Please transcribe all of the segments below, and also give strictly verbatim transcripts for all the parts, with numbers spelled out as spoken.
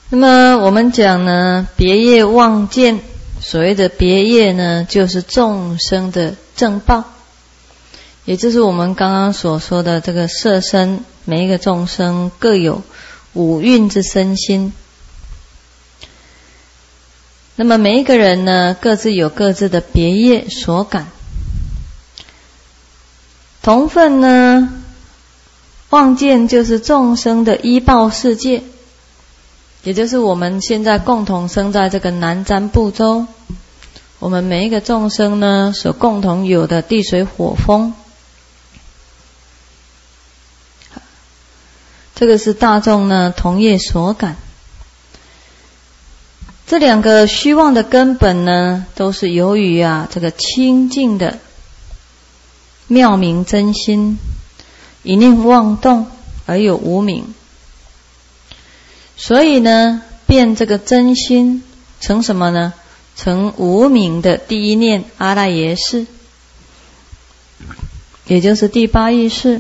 那么我们讲呢，别业妄见，所谓的别业呢，就是众生的正报，也就是我们刚刚所说的这个色身，每一个众生各有五蕴之身心。那么每一个人呢，各自有各自的别业所感。同分呢，妄见就是众生的依报世界，也就是我们现在共同生在这个南瞻部洲，我们每一个众生呢，所共同有的地水火风，这个是大众呢同业所感。这两个虚妄的根本呢，都是由于啊这个清净的妙明真心，一念妄动而有无明，所以呢变这个真心成什么呢？成无明的第一念阿赖耶识，也就是第八意识。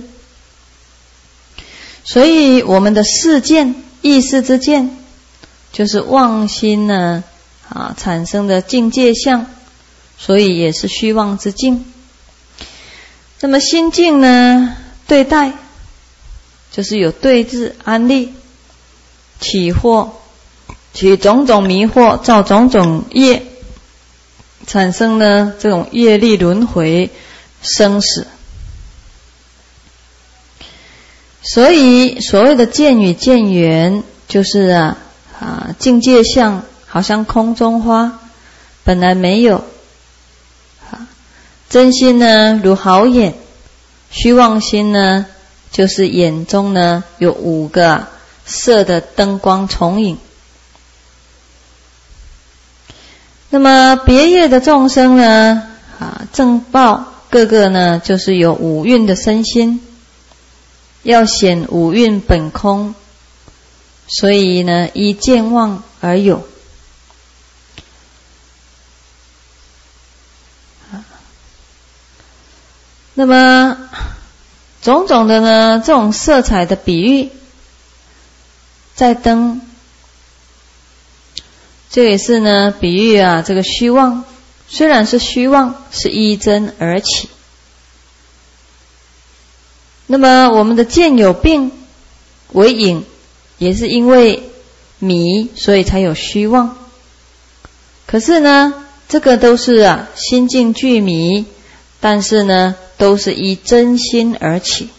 所以我们的世见，意识之见，就是妄心呢啊产生的境界相，所以也是虚妄之境。那么心境呢，对待就是有对治安立，起惑，起种种迷惑，造种种业，产生呢这种业力轮回生死。所以所谓的见与见缘，就是啊啊境界相，好像空中花，本来没有。啊，真心呢如好眼，虚妄心呢就是眼中呢有五个、啊、色的灯光重影。那么别业的众生呢啊正报各个呢就是有五蕴的身心，要显五蕴本空，所以呢依见妄而有。那么种种的呢这种色彩的比喻，在灯，这也是呢比喻啊这个虚妄，虽然是虚妄，是依真而起。那么我们的见有病为影，也是因为迷，所以才有虚妄。可是呢这个都是啊心境俱迷，但是呢都是依真心而起。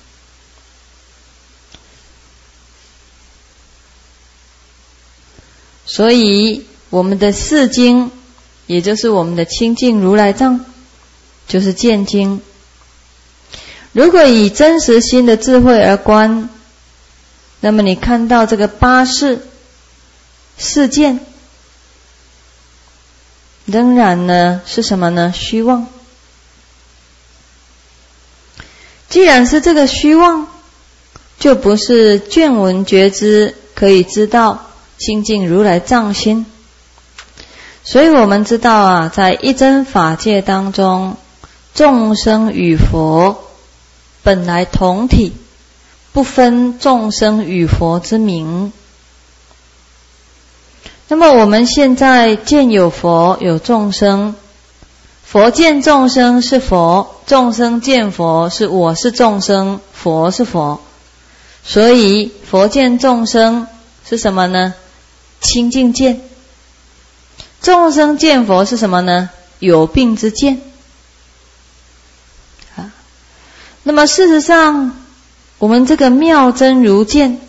所以我们的四经，也就是我们的清净如来藏，就是见经。如果以真实心的智慧而观，那么你看到这个八识四见，仍然呢是什么呢？虚妄。既然是这个虚妄，就不是见闻觉知可以知道清净如来藏心。所以我们知道啊，在一真法界当中，众生与佛本来同体，不分众生与佛之名。那么我们现在见有佛有众生，佛见众生是佛，众生见佛是我是众生，佛是佛。所以佛见众生是什么呢？清净见。众生见佛是什么呢？有病之见。啊，那么事实上，我们这个妙真如见，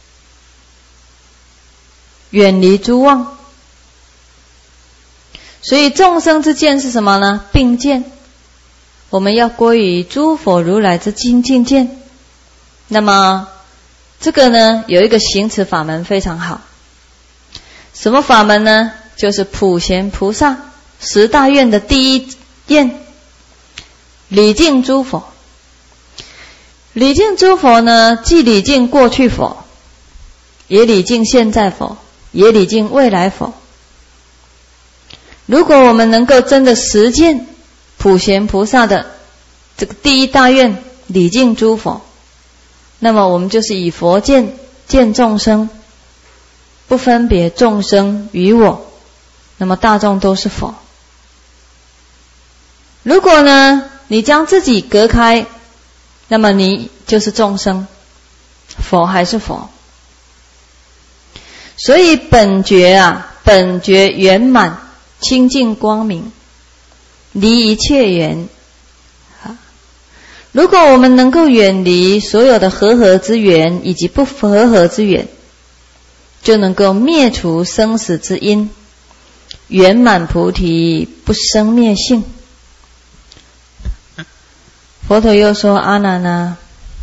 远离诸妄。所以众生之见是什么呢？病见。我们要归于诸佛如来之清净见。那么这个呢，有一个行持法门非常好。什么法门呢？就是普贤菩萨十大愿的第一愿，礼敬诸佛。礼敬诸佛呢，既礼敬过去佛，也礼敬现在佛，也礼敬未来佛。如果我们能够真的实践普贤菩萨的这个第一大愿，礼敬诸佛，那么我们就是以佛见见众生。 不分别众生与我，那么大众都是佛。如果呢，你将自己隔开，那么你就是众生，佛还是佛。所以本觉啊，本觉圆满清净光明，离一切缘。如果我们能够远离所有的和合之缘以及不和合之缘，就能够灭除生死之因，圆满菩提不生灭性。佛陀又说：阿难啊，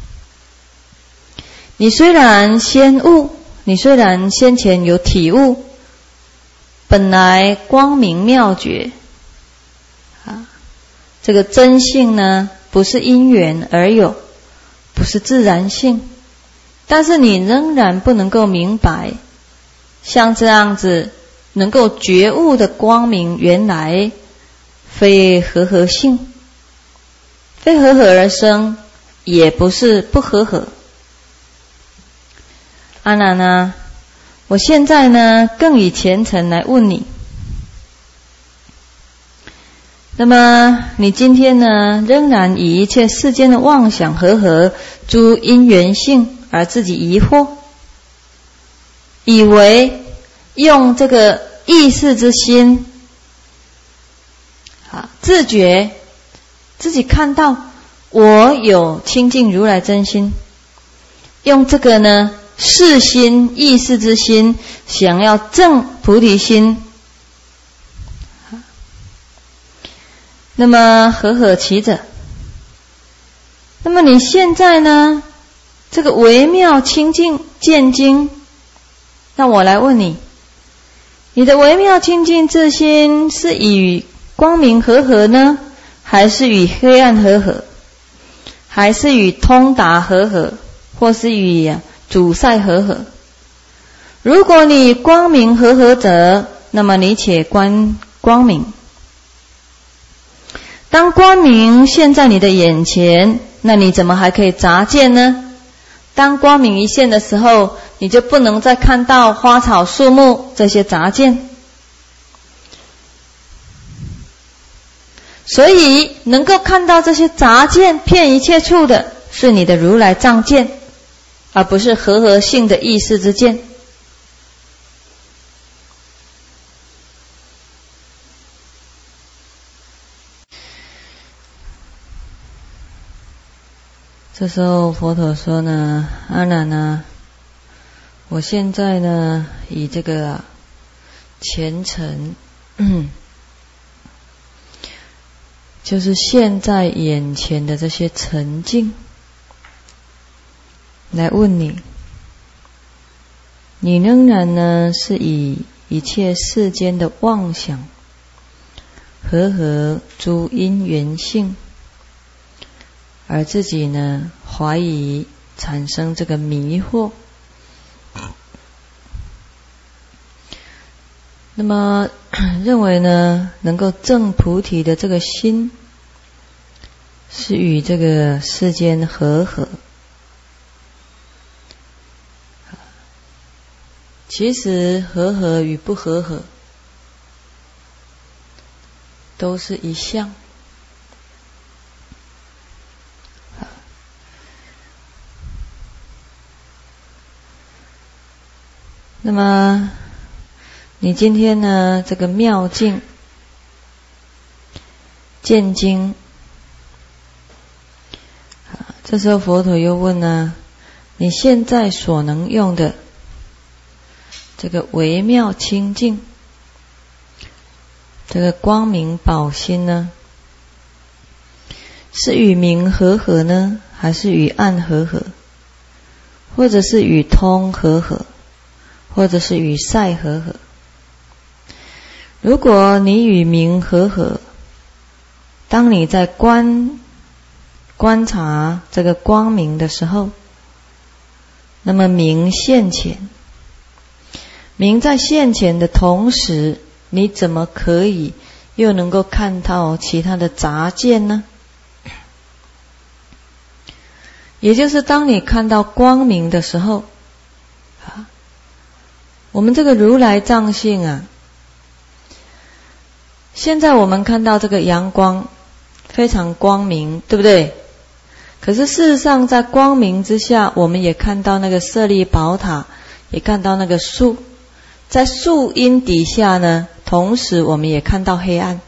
你虽然先悟，你虽然先前有体悟，本来光明妙觉啊，这个真性呢，不是因缘而有，不是自然性，但是你仍然不能够明白，像这样子能够觉悟的光明，原来非和合性，非和合而生，也不是不和合。阿难啊，我现在呢，更以虔诚来问你。那么你今天呢，仍然以一切世间的妄想和合诸因缘性而自己疑惑，以为用这个意识之心啊，自觉自己看到我有清净如来真心，用这个呢视心意识之心，想要证菩提心，那么和合其者。那么你现在呢，这个微妙清净见经，那我来问你，你的微妙清净自心是与光明和合呢，还是与黑暗和合，还是与通达和合，或是与、啊、阻塞和合？如果你光明和合者，那么你且观光明。当光明现在你的眼前，那你怎么还可以杂见呢？当光明一现的时候，你就不能再看到花草树木这些杂见。所以能够看到这些杂见遍一切处的，是你的如来藏见，而不是和合性的意识之见。这时候佛陀说呢，阿难啊，我现在呢以这个、啊、虔诚，就是现在眼前的这些沉静来问你，你仍然呢是以一切世间的妄想和合诸因缘性，而自己呢怀疑，产生这个迷惑。那么认为呢能够证菩提的这个心是与这个世间和合。其实和合与不和合都是一相。那么你今天呢这个妙境见经，这时候佛陀又问呢，你现在所能用的这个微妙清净，这个光明宝心呢，是与明和合呢，还是与暗和合，或者是与通和合，或者是与塞和合？如果你与明和合，当你在观观察这个光明的时候，那么明现前，明在现前的同时，你怎么可以又能够看到其他的杂见呢？也就是当你看到光明的时候， 我们这个如来藏性啊，现在我们看到这个阳光非常光明，对不对？可是事实上在光明之下，我们也看到那个舍利宝塔，也看到那个树，在树荫底下呢，同时我们也看到黑暗。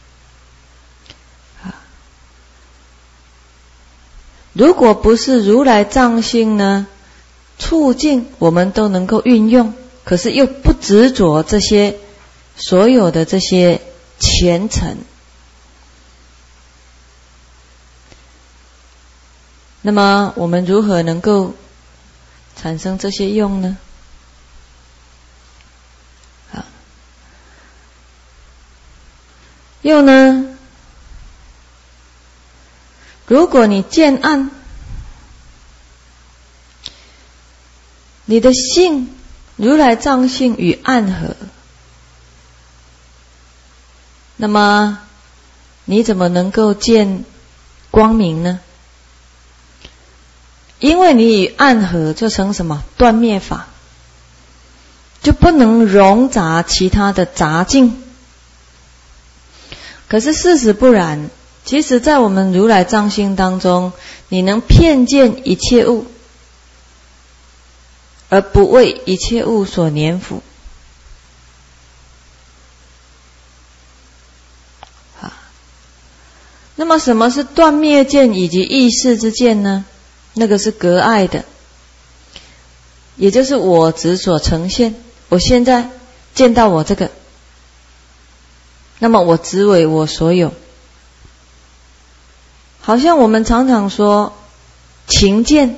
如果不是如来藏性呢，处境我们都能够运用，可是又不执着这些所有的这些前尘，那么我们如何能够产生这些用呢？啊，用呢？如果你见暗，你的性如来藏性与暗合，那么你怎么能够见光明呢？因为你与暗合就成什么？断灭法，就不能容杂其他的杂境。可是事实不然，其实在我们如来藏性当中，你能遍见一切物，而不为一切物所黏附。啊，那么什么是断灭见以及意识之见呢？那个是隔碍的，也就是我执所呈现。我现在见到我这个，那么我执为我所有。好像我们常常说情见，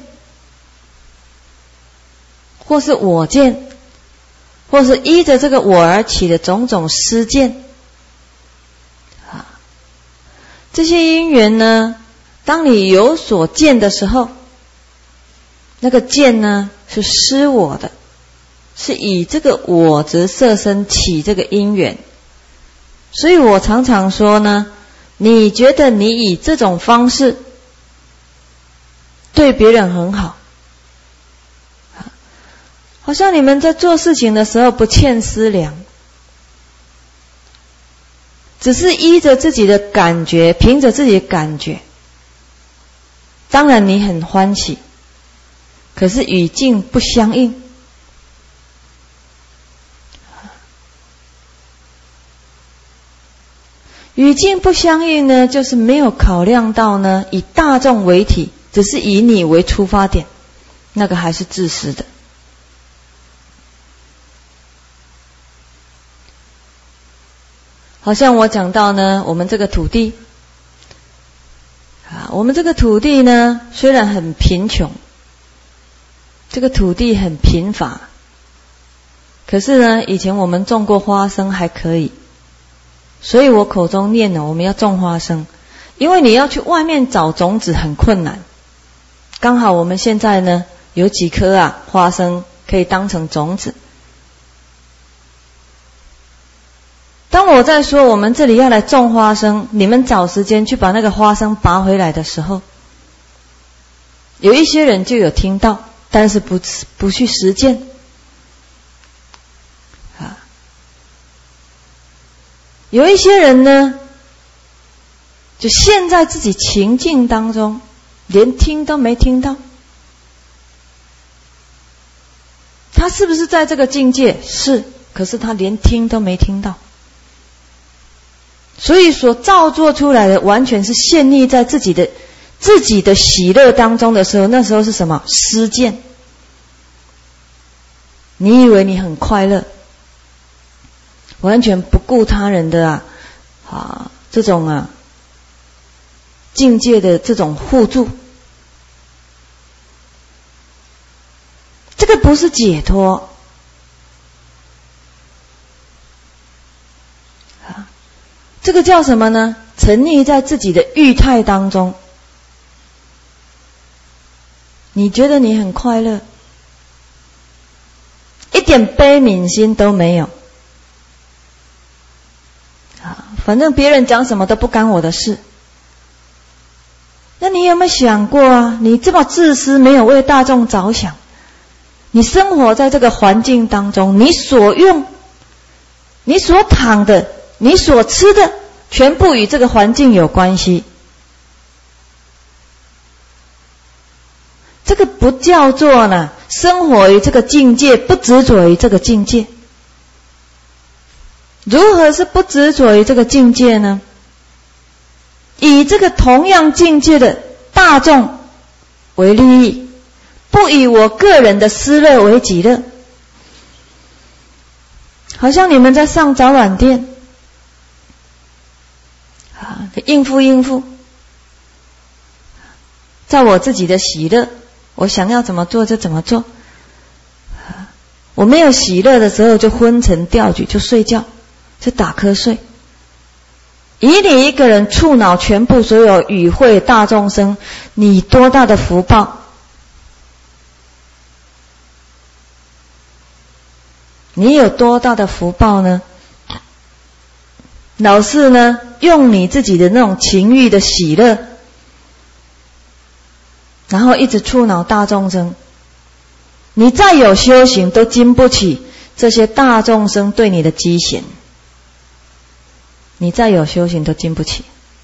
或是我见，或是依着这个我而起的种种私见啊，这些因缘呢，当你有所见的时候，那个见呢是失我的，是以这个我执色身起这个因缘。所以我常常说呢，你觉得你以这种方式对别人很好，好像你们在做事情的时候不欠思量，只是依着自己的感觉，凭着自己的感觉，当然你很欢喜，可是语境不相应。语境不相应呢，就是没有考量到呢，以大众为体，只是以你为出发点，那个还是自私的。好像我讲到呢，我们这个土地啊，我们这个土地呢，虽然很贫穷，这个土地很贫乏，可是呢，以前我们种过花生还可以。所以我口中念呢，我们要种花生，因为你要去外面找种子很困难。刚好我们现在呢有几颗啊花生可以当成种子。当我在说我们这里要来种花生，你们找时间去把那个花生拔回来的时候，有一些人就有听到，但是不不去实践。有一些人呢，就陷在自己情境当中，连听都没听到。他是不是在这个境界？是，可是他连听都没听到。所以所造作出来的完全是陷溺在自己的自己的喜乐当中的时候，那时候是什么？失见。你以为你很快乐，完全不顾他人的啊啊这种啊境界的这种互助，这个不是解脱啊，这个叫什么呢？沉溺在自己的欲态当中。你觉得你很快乐，一点悲悯心都没有。反正别人讲什么都不干我的事。那你有没有想过啊？你这么自私，没有为大众着想， 你生活在这个环境当中，你所用、你所躺的、你所吃的，全部与这个环境有关系。这个不叫做呢，生活于这个境界，不执着于这个境界。如何是不执着于这个境界呢？以这个同样境界的大众为利益，不以我个人的私乐为己乐。好像你们在上早晚店啊，应付应付，在我自己的喜乐，我想要怎么做就怎么做。我没有喜乐的时候，就昏沉掉举，就睡觉，就打瞌睡。以你一个人触恼全部所有与会大众生，你多大的福报？你有多大的福报呢？老是呢，用你自己的那种情欲的喜乐，然后一直触恼大众生。你再有修行，都经不起这些大众生对你的讥嫌。你再有修行，都经不起。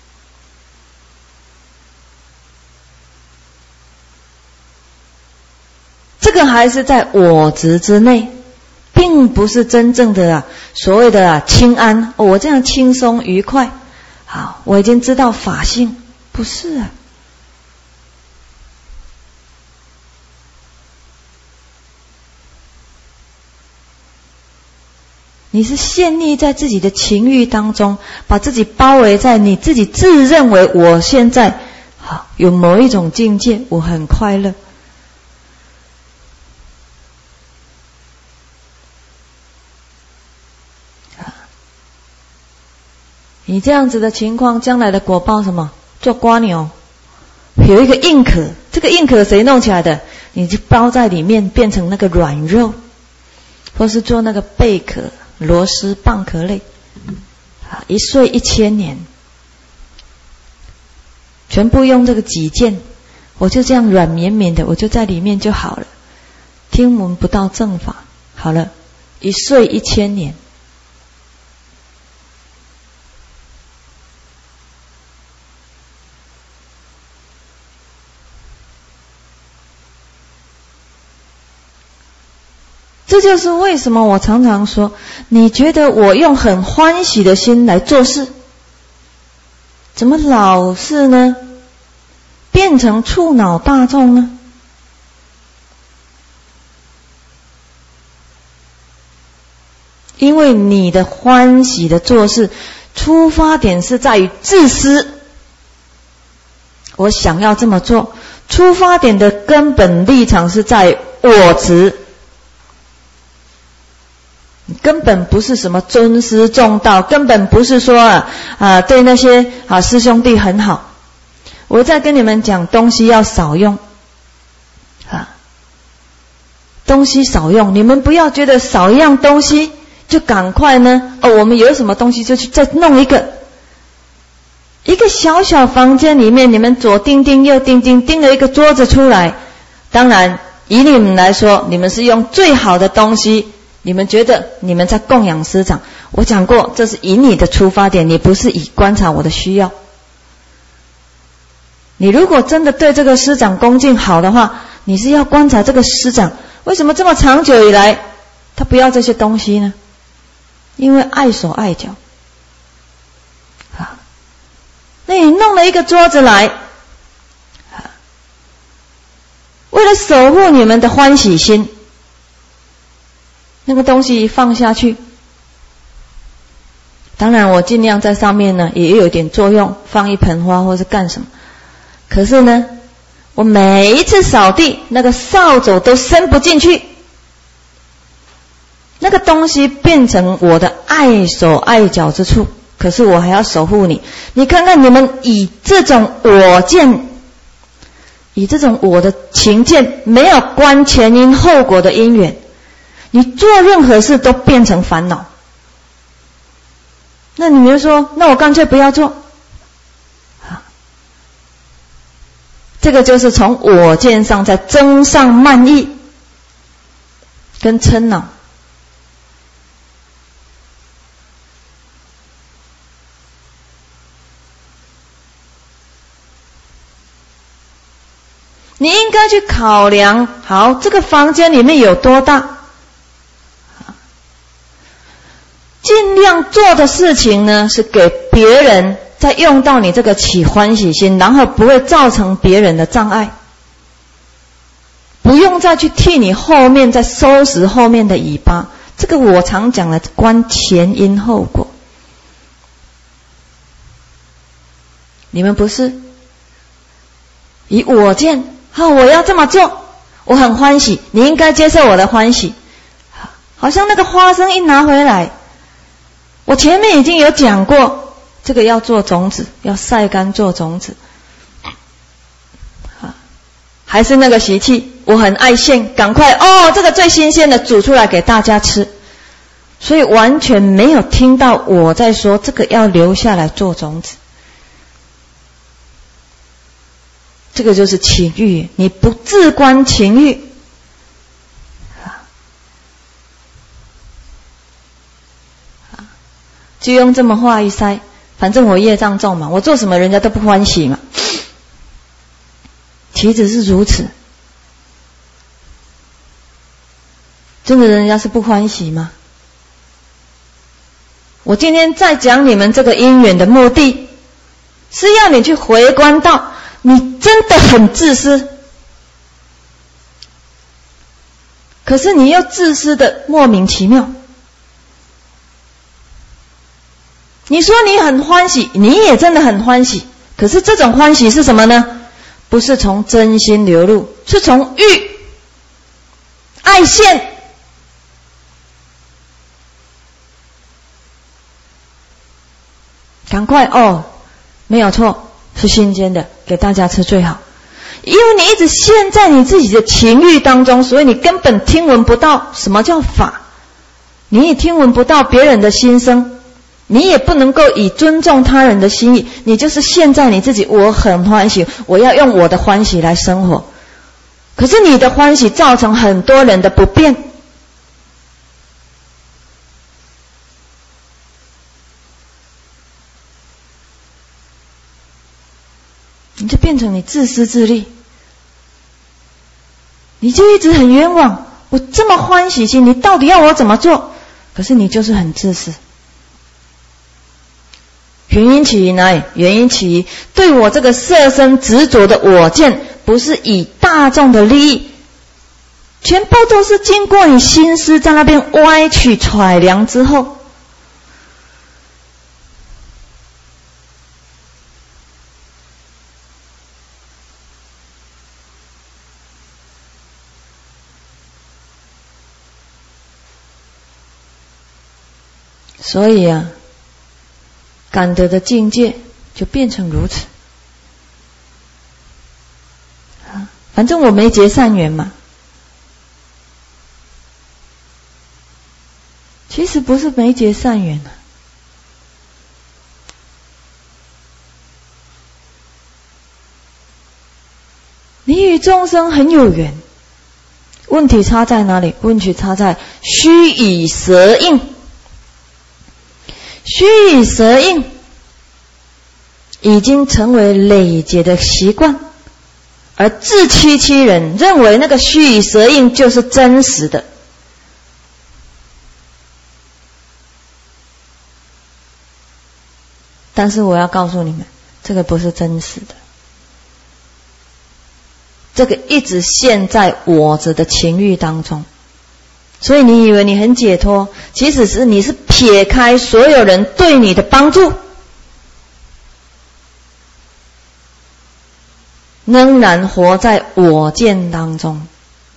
这个还是在我执之内，并不是真正的啊，所谓的啊清安。哦，我这样轻松愉快，好，我已经知道法性，不是啊。你是陷溺在自己的情欲当中，把自己包围在你自己自认为我现在好有某一种境界，我很快乐。你这样子的情况，将来的果报什么？做瓜牛，有一个硬壳，这个硬壳谁弄起来的？你就包在里面，变成那个软肉，或是做那个贝壳、螺丝、蚌壳类，啊，一睡一千年，全部用这个己见，我就这样软绵绵的，我就在里面就好了，听闻不到正法，好了，一睡一千年。这就是为什么我常常说，你觉得我用很欢喜的心来做事，怎么老是呢变成触恼大众呢？因为你的欢喜的做事出发点是在于自私，我想要这么做，出发点的根本立场是在我执，根本不是什么尊师重道，根本不是说啊啊对那些啊师兄弟很好。我在跟你们讲，东西要少用啊，东西少用，你们不要觉得少一样东西就赶快呢哦，我们有什么东西就去再弄一个。一个小小房间里面，你们左钉钉右钉钉，钉了一个桌子出来。当然以你们来说，你们是用最好的东西，你们觉得你们在供养师长。我讲过，这是以你的出发点，你不是以观察我的需要。你如果真的对这个师长恭敬好的话，你是要观察这个师长为什么这么长久以来他不要这些东西呢？因为碍手碍脚啊。那你弄了一个桌子来啊，为了守护你们的欢喜心，那个东西一放下去，当然我尽量在上面呢也有点作用，放一盆花或是干什么。可是呢，我每一次扫地，那个扫帚都伸不进去，那个东西变成我的碍手碍脚之处，可是我还要守护你。你看看你们以这种我见，以这种我的情见，没有观前因后果的因缘，你做任何事都变成烦恼。那你们说，那我干脆不要做。这个就是从我见上在增上慢意。 跟嗔恼。你应该去考量，好，这个房间里面有多大，尽量做的事情呢，是给别人再用到你这个起欢喜心，然后不会造成别人的障碍，不用再去替你后面再收拾后面的尾巴。这个我常讲的观前因后果。你们不是以我见，好，我要这么做，我很欢喜，你应该接受我的欢喜。好像那个花生一拿回来，我前面已经有讲过，这个要做种子，要晒干做种子。还是那个习气，我很爱现，赶快哦，这个最新鲜的煮出来给大家吃。所以完全没有听到我在说这个要留下来做种子。这个就是情欲，你不自观情欲，就用这么话一塞，反正我业障重嘛，我做什么人家都不欢喜嘛。其实是如此，真的人家是不欢喜吗？我今天在讲你们这个因缘的目的，是要你去回观到你真的很自私，可是你又自私的莫名其妙。你说你很欢喜，你也真的很欢喜，可是这种欢喜是什么呢？不是从真心流露，是从欲爱现。赶快哦，没有错，是新鲜的，给大家吃最好。因为你一直陷在你自己的情欲当中，所以你根本听闻不到什么叫法，你也听闻不到别人的心声，你也不能够以尊重他人的心意，你就是陷在你自己，我很欢喜，我要用我的欢喜来生活。可是你的欢喜造成很多人的不便，你就变成你自私自利，你就一直很冤枉。我这么欢喜心，你到底要我怎么做？可是你就是很自私。原因起于哪里？原因起于对我这个色身执着的我见，不是以大众的利益，全部都是经过你心思在那边歪曲揣量之后，所以啊，感得的境界就变成如此。啊，反正我没结善缘嘛。其实不是没结善缘啊，你与众生很有缘。问题差在哪里？问题差在虚以蛇应。虚以蛇应已经成为累劫的习惯，而自欺欺人，认为那个虚以蛇应就是真实的。但是我要告诉你们，这个不是真实的，这个一直陷在我执的情欲当中。所以你以为你很解脱，其实是你是撇开所有人对你的帮助，仍然活在我见当中。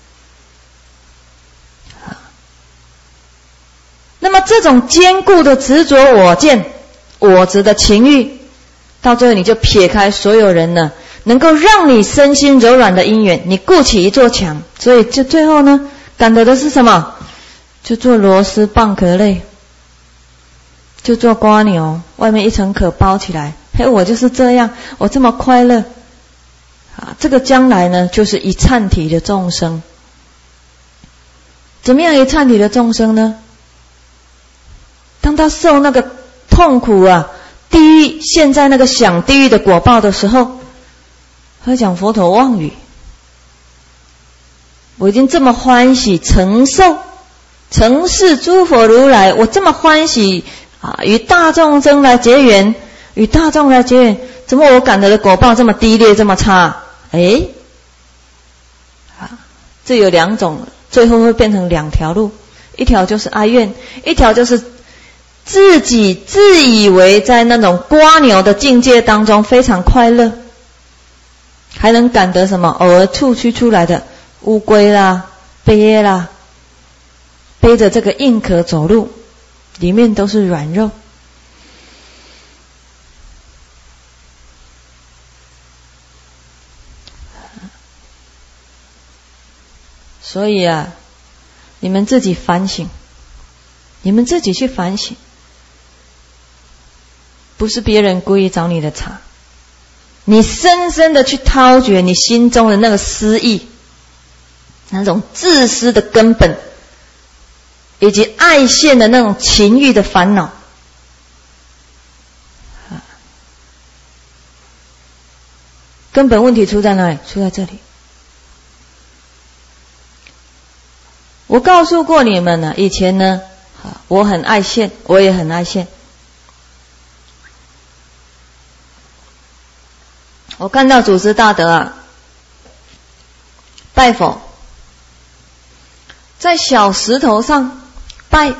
那么这种坚固的执着我见、我执的情欲，到最后你就撇开所有人呢，能够让你身心柔软的因缘，你固起一座墙。所以就最后呢，感得的是什么？就做螺丝蚌壳类，就做蝸牛，外面一层壳包起来。嘿，我就是这样，我这么快乐啊！这个将来呢，就是一忏体的众生。 怎么样一忏悔的众生呢？当他受那个痛苦啊，地狱现在那个享地狱的果报的时候，他讲佛陀妄语，我已经这么欢喜承受承事诸佛如来，我这么欢喜啊，与大众生来结缘，与大众来结缘，怎么我感得的果报这么低劣，这么差？哎，啊，这有两种，最后会变成两条路，一条就是哀怨，一条就是自己自以为在那种蝸牛的境界当中非常快乐，还能感得什么偶尔触须出来的乌龟啦、鳖啦，背着这个硬壳走路，里面都是软肉。所以啊，你们自己反省，你们自己去反省，不是别人故意找你的茬，你深深的去掏掘你心中的那个私意，那种自私的根本，以及爱现的那种情欲的烦恼。根本问题出在哪里？出在这里。我告诉过你们呢，以前呢，我很爱现，我也很爱现。我看到祖师大德啊，拜佛，在小石头上拜，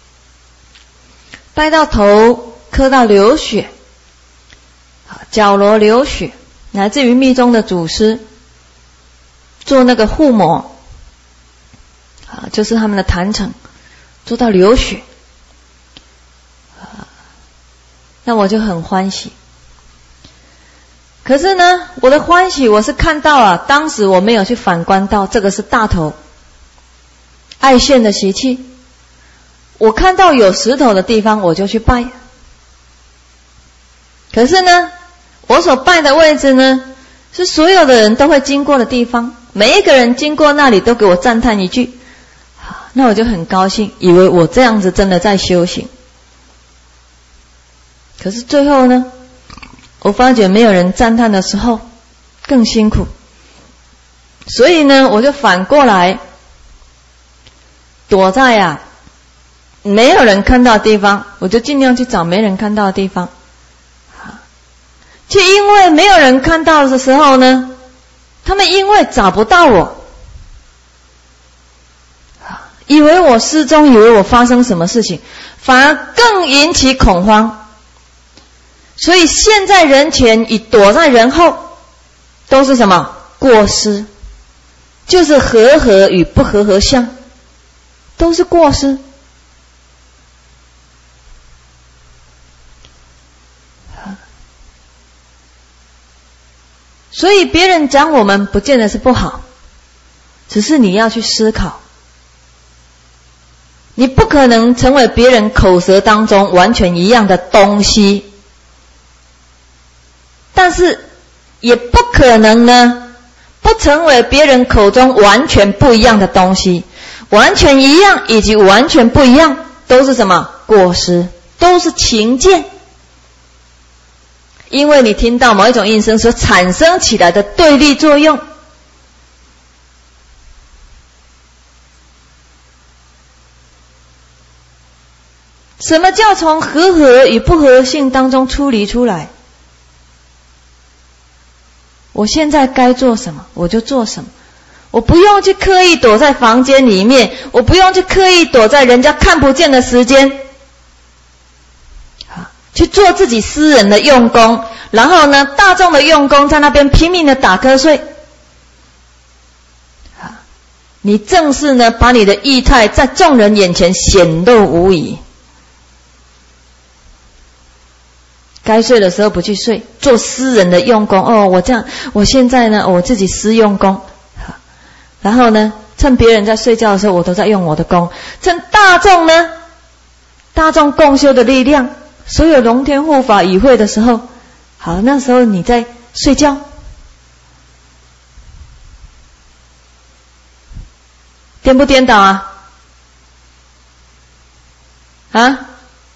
拜到头磕到流血，脚踝流血，乃至于密宗的祖师做那个护摩。啊，就是他们的坛城做到流血，啊，那我就很欢喜。可是呢，我的欢喜我是看到啊，当时我没有去反观到这个是大头爱现的习气，我看到有石头的地方我就去拜。可是呢，我所拜的位置呢，是所有的人都会经过的地方，每一个人经过那里都给我赞叹一句。那我就很高兴，以为我这样子真的在修行。可是最后呢，我发觉没有人赞叹的时候更辛苦，所以呢，我就反过来躲在啊没有人看到的地方，我就尽量去找没人看到的地方。就因为没有人看到的时候呢，他们因为找不到我，以为我失踪，以为我发生什么事情，反而更引起恐慌。所以现在人前与躲在人后都是什么？过失，就是和合与不和合相，都是过失。所以别人讲我们不见得是不好，只是你要去思考，你不可能成为别人口舌当中完全一样的东西，但是也不可能呢不成为别人口中完全不一样的东西。完全一样以及完全不一样都是什么？过失，都是情见。因为你听到某一种音声所产生起来的对立作用。什么叫从和合与不合性当中出离出来？我现在该做什么我就做什么，我不用去刻意躲在房间里面，我不用去刻意躲在人家看不见的时间，去做自己私人的用功，然后呢大众的用功在那边拼命的打瞌睡。你正是呢把你的意态在众人眼前显露无遗。该睡的时候不去睡，做私人的用功。哦，我这样，我现在呢，我自己私用功。然后呢，趁别人在睡觉的时候，我都在用我的功。趁大众呢，大众共修的力量，所有龙天护法与会的时候，好，那时候你在睡觉。颠不颠倒啊？ 啊？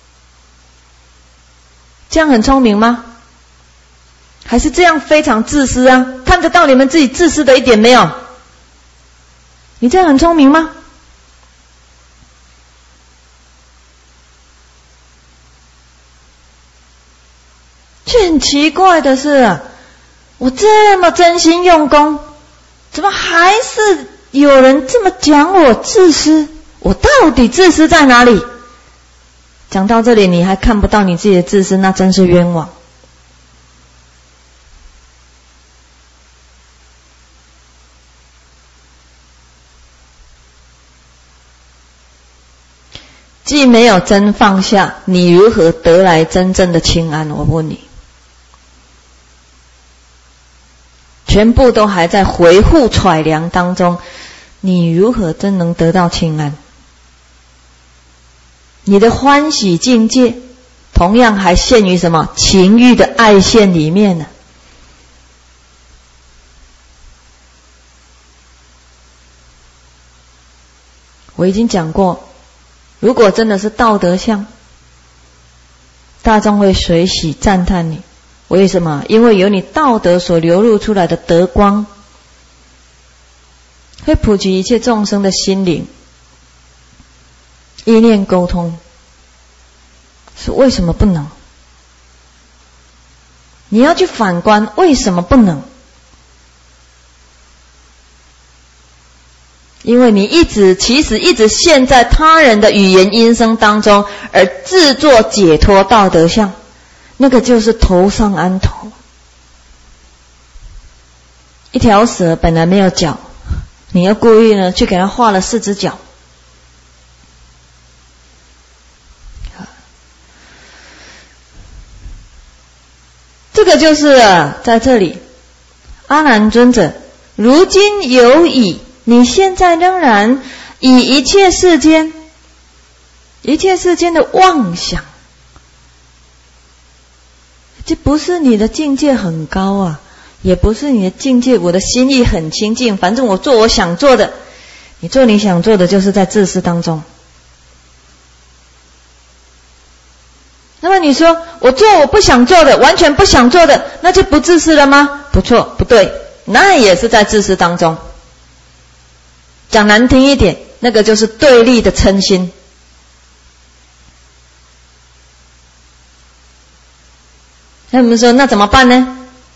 这样很聪明吗？还是这样非常自私啊？看得到你们自己自私的一点没有？你这样很聪明吗？却很奇怪的是啊，我这么真心用功，怎么还是有人这么讲我自私？我到底自私在哪里？讲到这里你还看不到你自己的自私，那真是冤枉。既没有真放下，你如何得来真正的清安？我问你，全部都还在回复揣量当中，你如何真能得到清安？你的欢喜境界同样还陷于什么情欲的爱线里面呢？我已经讲过，如果真的是道德相，大众会随喜赞叹你。为什么？因为有你道德所流露出来的德光，会普及一切众生的心灵，意念沟通。是为什么不能？你要去反观，为什么不能？因为你一直其实一直陷在他人的语言音声当中，而自作解脱道德相，那个就是头上安头。一条蛇本来没有脚，你要故意呢去给它画了四只脚。这个就是啊，在这里阿难尊者如今有以，你现在仍然以一切世间一切世间的妄想，这不是你的境界很高啊，也不是你的境界我的心意很清净，反正我做我想做的，你做你想做的就是在自私当中。那么你说我做我不想做的，完全不想做的，那就不自私了吗？不错，不对，那也是在自私当中。讲难听一点，那个就是对立的嗔心。那我们说那怎么办呢？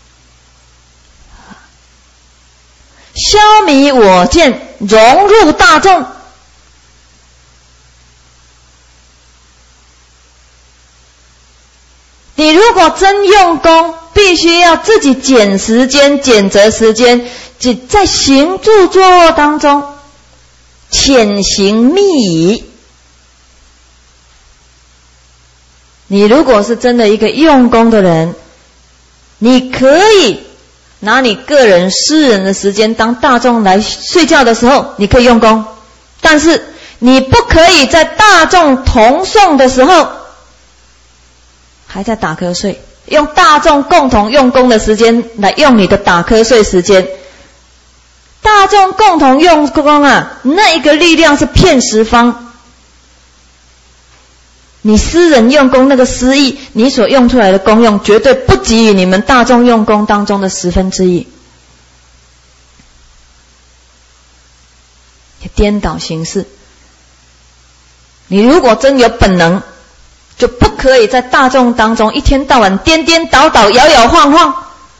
消弭我见，融入大众。你如果真用功，必须要自己减时间、减择时间，在行住坐卧当中潜行密仪。你如果是真的一个用功的人，你可以拿你个人私人的时间，当大众来睡觉的时候，你可以用功，但是你不可以在大众同诵的时候还在打瞌睡，用大众共同用功的时间来用你的打瞌睡时间。大众共同用功啊，那一个力量是遍十方。你私人用功那个私意，你所用出来的功用绝对不及于你们大众用功当中的十分之一。颠倒形式。你如果真有本能，就不可以在大众当中一天到晚颠颠倒倒、摇摇晃晃。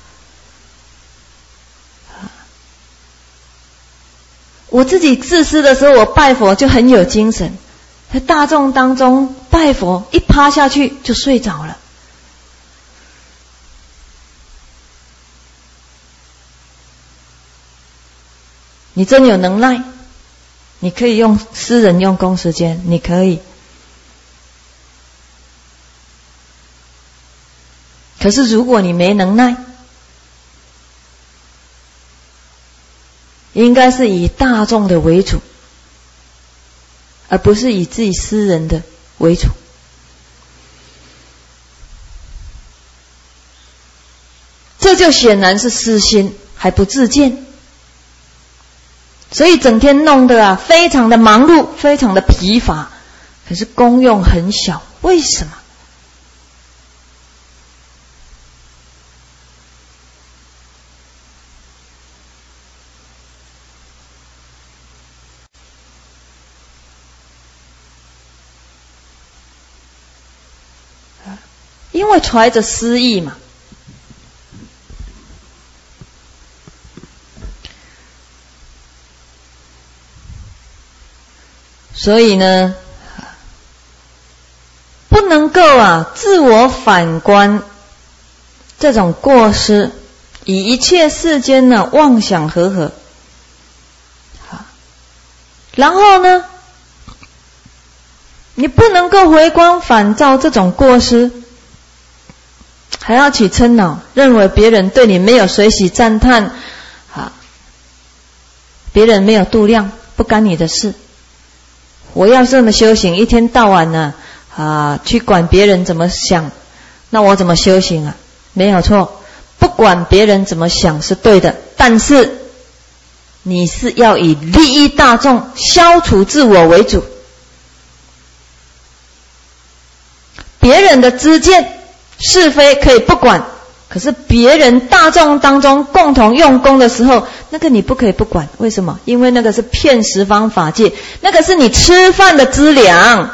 我自己自私的时候，我拜佛就很有精神，在大众当中拜佛，一趴下去就睡着了。你真有能耐，你可以用私人用功时间，你可以。可是如果你没能耐，应该是以大众的为主，而不是以自己私人的为主。这就显然是私心，还不自见，所以整天弄得啊非常的忙碌，非常的疲乏， 可是功用很小，为什么？因为怀着私意嘛。所以呢，不能够啊自我反观这种过失，以一切世间呢妄想和合。然后呢，你不能够回光返照这种过失，还要起嗔恼，认为别人对你没有随喜赞叹，啊，别人没有度量，不干你的事。我要这么修行，一天到晚呢，啊，去管别人怎么想，那我怎么修行啊？没有错，不管别人怎么想是对的，但是你是要以利益大众、消除自我为主。别人的知见是非可以不管，可是别人大众当中共同用功的时候，那个你不可以不管。为什么？因为那个是骗十方法界，那个是你吃饭的资粮。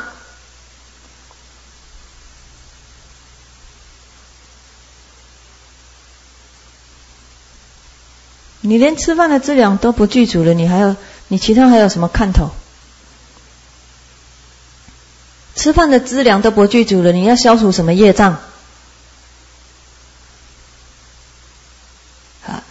你连吃饭的资粮都不具足了，你还有你其他还有什么看头？吃饭的资粮都不具足了，你要消除什么业障？啊！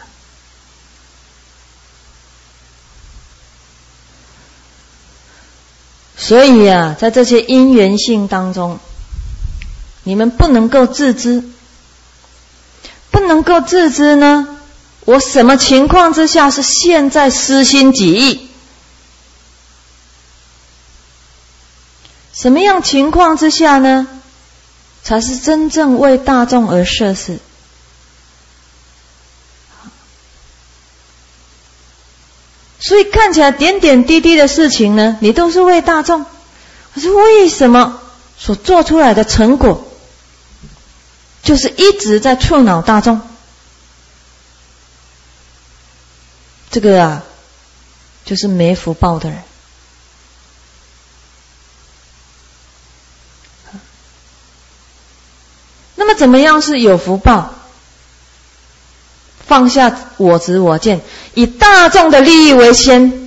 所以啊，在这些因缘性当中，你们不能够自知，不能够自知呢，我什么情况之下是现在私心己意？什么样情况之下呢，才是真正为大众而设事？所以看起来点点滴滴的事情呢，你都是为大众，可是为什么所做出来的成果，就是一直在触恼大众？这个啊，就是没福报的人。那么怎么样是有福报？放下我执我见，以大众的利益为先。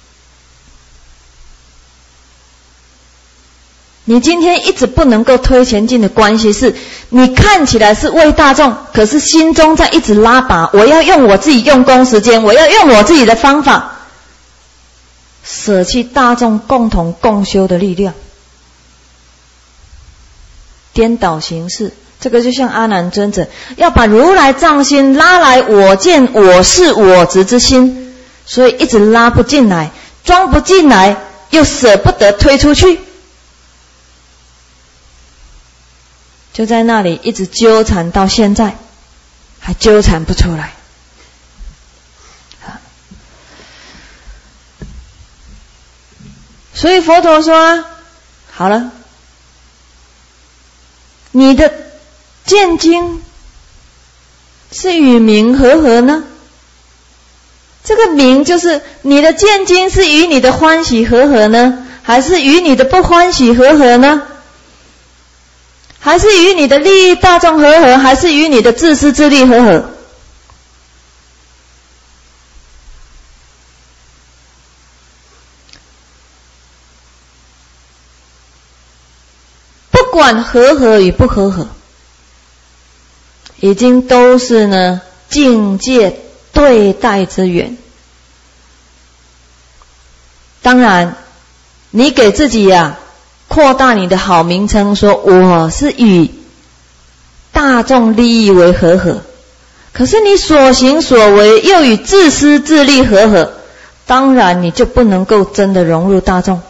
你今天一直不能够推前进的关系是，你看起来是为大众，可是心中在一直拉拔，我要用我自己用功时间，我要用我自己的方法，舍弃大众共同共修的力量，颠倒形式。这个就像阿难尊者要把如来藏心拉来我见我是我执之心，所以一直拉不进来，装不进来，又舍不得推出去，就在那里一直纠缠到现在，还纠缠不出来。所以佛陀说，好了，你的见经是与名和合呢？这个名就是你的见经是与你的欢喜和合呢，还是与你的不欢喜和合呢？还是与你的利益大众和合，还是与你的自私自利和合？不管和合与不和合，已经都是呢境界对待之缘。当然你给自己呀、啊、扩大你的好名称，说我是与大众利益为和合，可是你所行所为又与自私自利和合，当然你就不能够真的融入大众，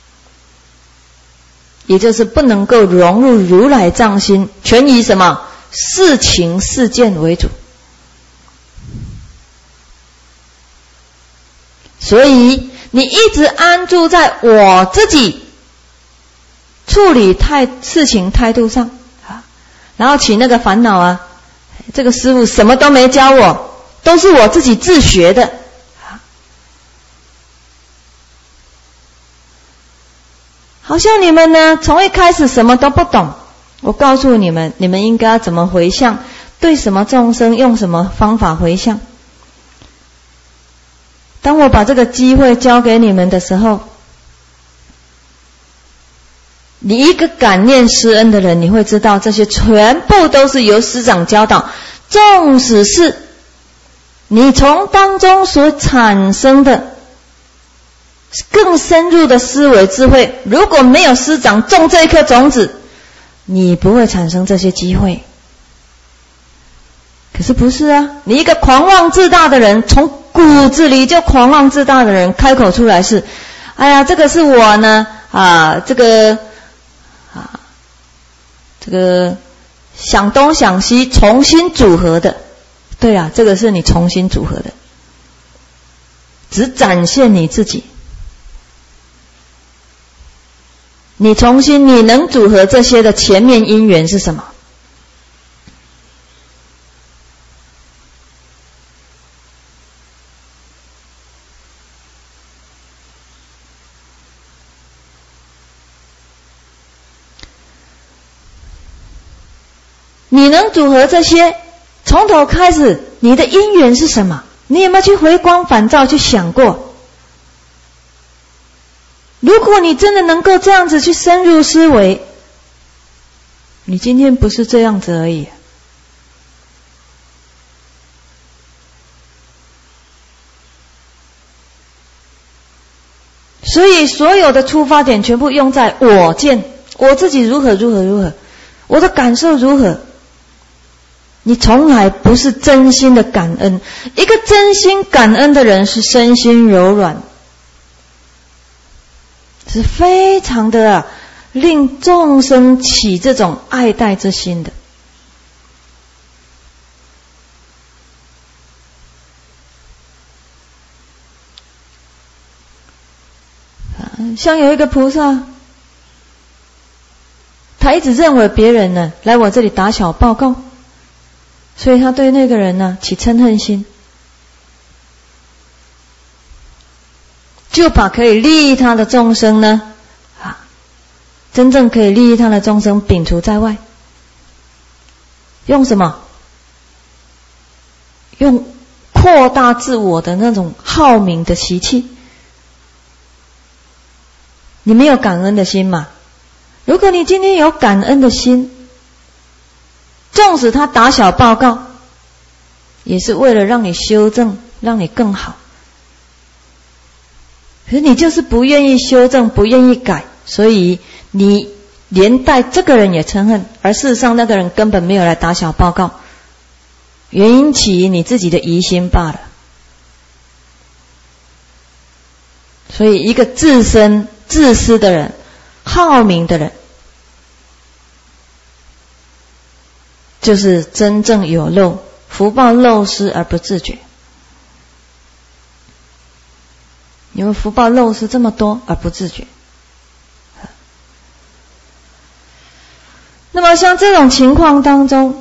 也就是不能够融入如来藏心，全以什么事情事件为主。所以你一直安住在我自己处理态事情态度上啊，然后起那个烦恼啊，这个师父什么都没教我，都是我自己自学的啊，好像你们呢从一开始什么都不懂。我告诉你们，你们应该要怎么回向，对什么众生用什么方法回向。当我把这个机会交给你们的时候，你一个感念施恩的人，你会知道这些全部都是由师长教导，纵使是你从当中所产生的更深入的思维智慧，如果没有师长种这一颗种子，你不会产生这些机会。可是不是啊，你一个狂妄自大的人，从骨子里就狂妄自大的人，开口出来是哎呀这个是我呢啊这个啊这个想东想西重新组合的。对啊，这个是你重新组合的，只展现你自己。你重新你能组合这些的前面因缘是什么？你能组合这些，从头开始，你的因缘是什么？你有没有去回光返照去想过？如果你真的能够这样子去深入思维，你今天不是这样子而已。所以所有的出发点全部用在我见，我自己如何如何如何，我的感受如何。你从来不是真心的感恩。一个真心感恩的人是身心柔软，是非常的、啊、令众生起这种爱戴之心的。像有一个菩萨，他一直认为别人呢来我这里打小报告，所以他对那个人呢起嗔恨心，就把可以利益他的众生呢啊，真正可以利益他的众生摒除在外。用什么？用扩大自我的那种好名的习气。你没有感恩的心嘛？如果你今天有感恩的心，纵使他打小报告，也是为了让你修正，让你更好。可是你就是不愿意修正，不愿意改，所以你连带这个人也嗔恨，而事实上那个人根本没有来打小报告，原因起于你自己的疑心罢了。所以一个自身自私的人，好名的人，就是真正有漏，福报漏失而不自觉。因为福报漏失这么多而不自觉。那么像这种情况当中，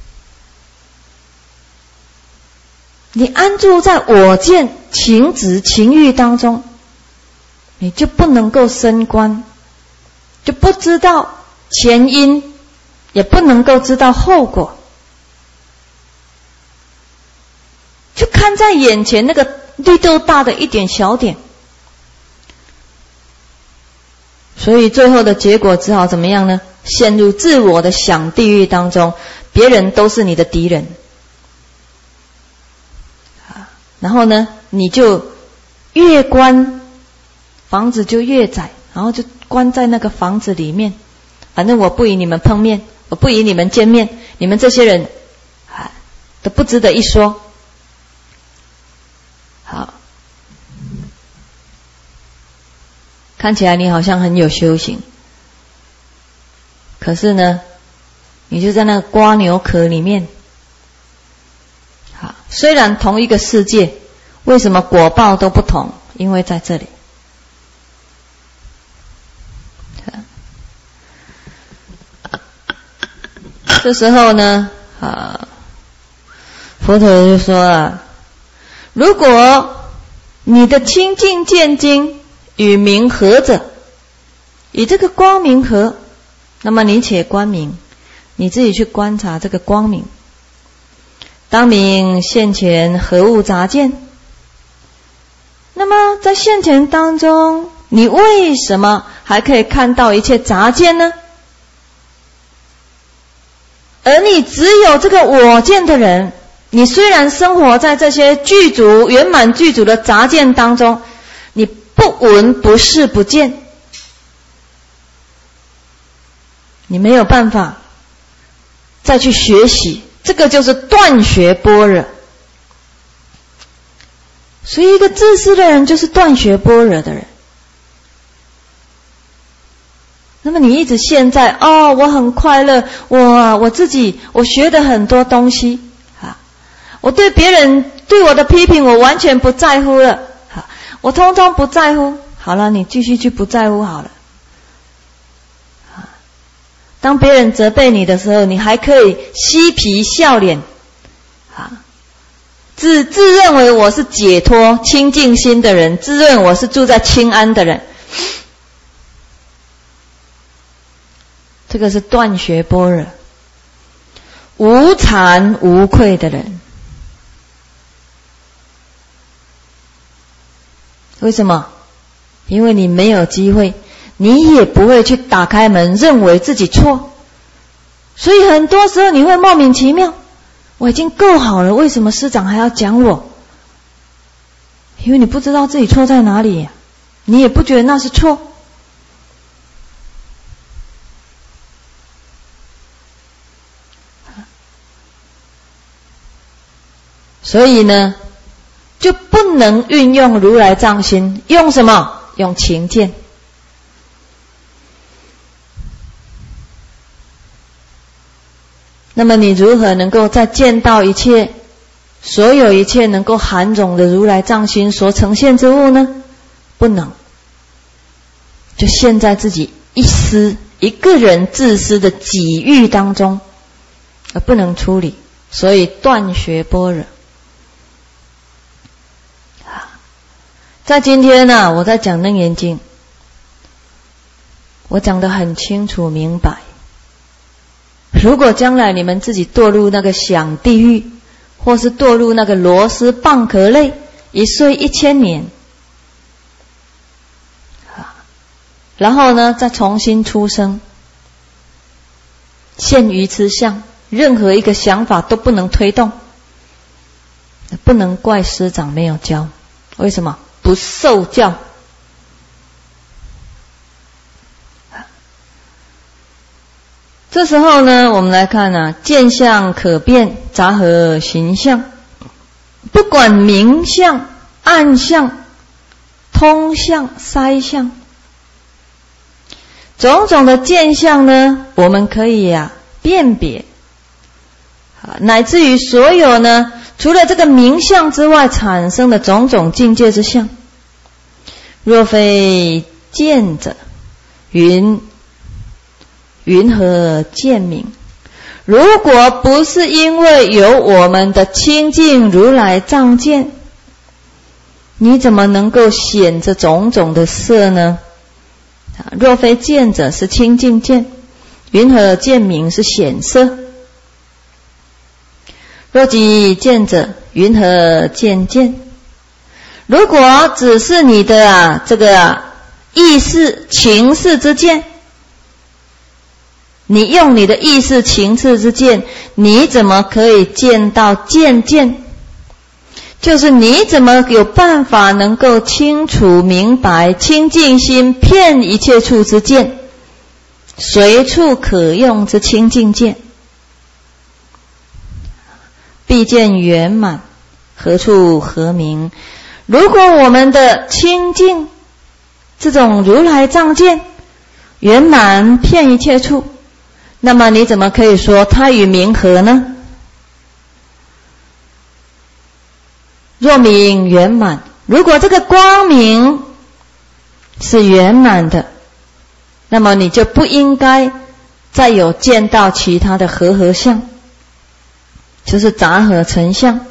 你安住在我见、情执、情欲当中，你就不能够升观，就不知道前因，也不能够知道后果，就看在眼前那个绿豆大的一点小点，所以最后的结果只好怎么样呢？陷入自我的想地狱当中，别人都是你的敌人，然后呢，你就越关房子就越窄，然后就关在那个房子里面，反正我不与你们碰面，我不与你们见面，你们这些人啊都不值得一说。好，看起来你好像很有修行，可是呢，你就在那个蝸牛壳里面。好，虽然同一个世界，为什么果报都不同？因为在这里。 这时候呢，啊，佛陀就说了，如果你的清净见经与明合者，以这个光明合，那么你且观明，你自己去观察这个光明。当明现前何物杂见？那么在现前当中，你为什么还可以看到一切杂见呢？而你只有这个我见的人，你虽然生活在这些具足圆满具足的杂见当中，你不闻不视不见，你没有办法再去学习，这个就是断学般若。所以一个自私的人就是断学般若的人。那么你一直现在哦，我很快乐，我我自己我学的很多东西啊，我对别人对我的批评我完全不在乎了，啊，我通通不在乎。好了，你继续去不在乎好了。啊，当别人责备你的时候，你还可以嬉皮笑脸，啊，自自认为我是解脱清净心的人，自认我是住在清安的人。这个是断学般若，无惭无愧的人。为什么？因为你没有机会，你也不会去打开门认为自己错，所以很多时候你会莫名其妙，我已经够好了，为什么师长还要讲我？因为你不知道自己错在哪里，你也不觉得那是错。所以呢，就不能运用如来藏心，用什么？用情见。那么你如何能够再见到一切所有一切能够含容的如来藏心所呈现之物呢？不能。就陷在自己一私一个人自私的己欲当中，而不能出离，所以断学般若。在今天呢，啊，我在讲楞严经，我讲得很清楚明白。如果将来你们自己堕入那个想地狱，或是堕入那个螺丝蚌壳类，一岁一千年，然后呢再重新出生，现于痴相，任何一个想法都不能推动，不能怪师长没有教。为什么？不受教。这时候呢，我们来看啊，见相可变，杂合形象，不管明相、暗相、通相、塞相，种种的见相呢，我们可以啊辨别，乃至于所有呢，除了这个明相之外产生的种种境界之相，若非见者，云云何见明？如果不是因为有我们的清净如来藏见，你怎么能够显这种种的色呢？若非见者是清净见，云何见明是显色？若即见者，云何见见？如果只是你的啊这个啊意识情识之见，你用你的意识情识之见，你怎么可以见到见见？就是你怎么有办法能够清楚明白清净心遍一切处之见，随处可用之清净见？必见圆满，何处何明？如果我们的清净这种如来藏见圆满遍一切处，那么你怎么可以说它与明合呢？若明圆满，如果这个光明是圆满的，那么你就不应该再有见到其他的和合相，就是杂合成相。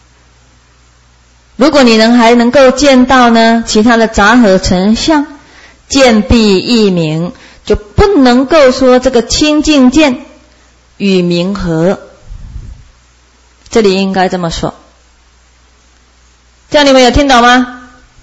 如果你能还能够见到呢其他的杂合成相，见必异名，就不能够说这个清净见与名合。这里应该这么说，这样你们有听懂吗？